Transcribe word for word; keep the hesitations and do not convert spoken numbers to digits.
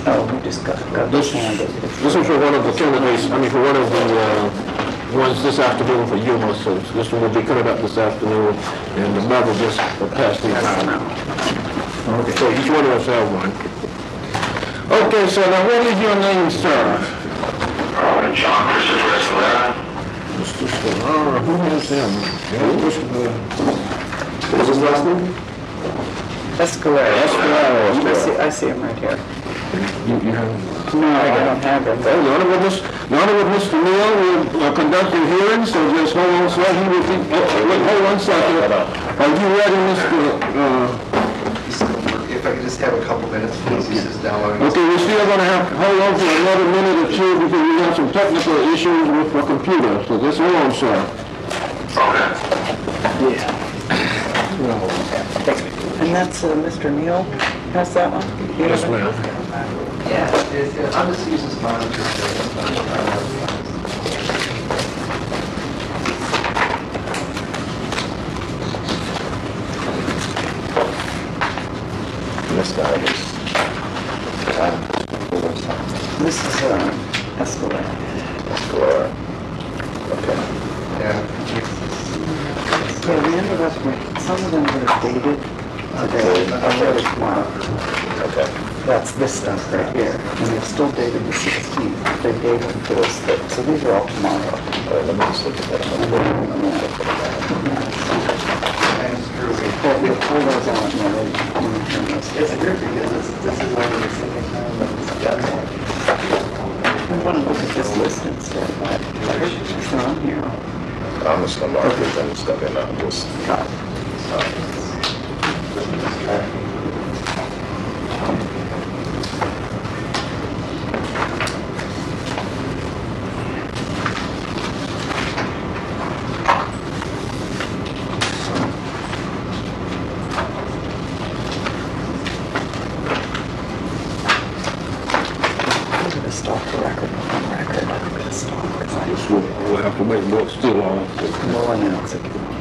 Oh, we just got, got This, this handed. this is for one of the candidates, I mean, for one of the uh, ones this afternoon for U M A. So this one will be coming up this afternoon, and the mayor will just pass these out. Okay, so each one of us have one. Okay, so now what is your name, sir? Uh, John Christopher Escalera. Mister Escalera, who has him? What is his last name? Escalera. Escalera. I see, I see him right here. You, you have? No, I don't have it. Oh, the Honorable Mister The Honorable Mister Neal will uh, conduct the hearing, so just hold on, sir. He will think, oh, wait, hold one second. Are you ready, Mister Uh, If I could just have a couple minutes, please, this is downloading. okay, we're still gonna have, hold on for another minute or two because we have some technical issues with the computer, so just hold on, sir. Okay. And that's uh, Mister Neal, has that one? You Yes, have it? ma'am. Yeah, it- it- I'm just using this monitor. This guy is. This is uh, Escalera. Escalera. Okay. Yeah. Yeah, we ended up with, some of them were dated today, I read it tomorrow. Okay. That's this stuff right here, and they're still dated the sixteenth. They dated them to us, thick. So these are all tomorrow. All right, let me just look at that. Thanks, Drew. Well, we'll pull those out and then we can turn this. It's weird because this, this is only the second time that this has gotten I want to look at this list instead, but it's not on here. I'm just gonna mark it and stuff in, uh, just. Got it. I'm going to stop the record on record. I'm going to stop because I We'll, we'll have to wait, but still on. will announce it.